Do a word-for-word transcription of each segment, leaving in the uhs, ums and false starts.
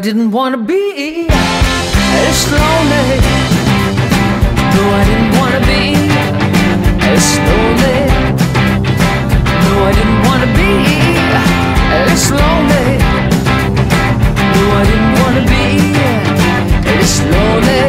didn't want to be this lonely. No, I didn't want to be this lonely. No, I didn't want to be this lonely. No, I didn't want to be this lonely.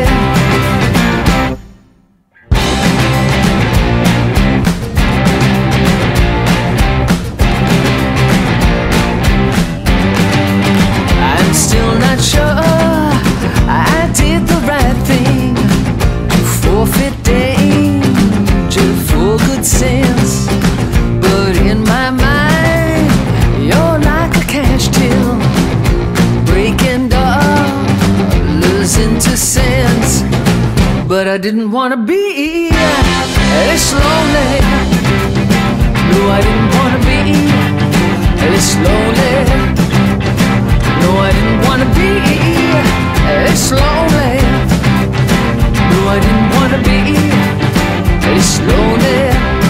I'm still not sure I did the right thing to forfeit danger for good sense. But in my mind, you're like a cash till, breaking dollars into cents. But I didn't want to be this lonely. No, I didn't want to be this lonely. No, I didn't want to be this lonely. No, I didn't want to be this lonely.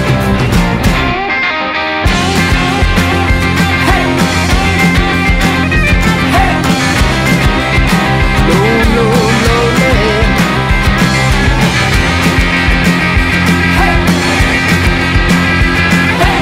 Hey, hey, no, no, lonely. Hey, hey,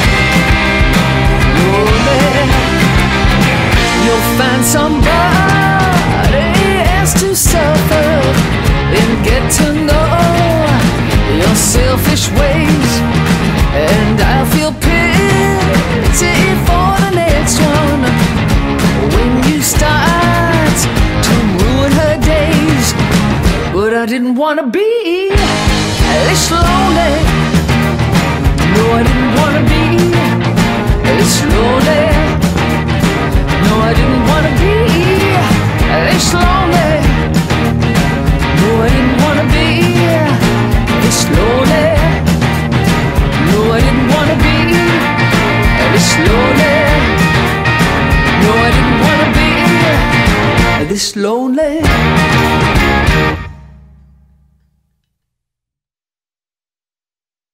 lonely. You'll find somebody else to suffer and get to know your selfish ways, and I'll feel pity for the next one when you start to ruin her days. But I didn't want to be this lonely. No, I didn't want to be this lonely. No, I didn't want to be this lonely. No, I didn't want to be this lonely. No, I didn't want to be this lonely. No, I didn't want to be this lonely.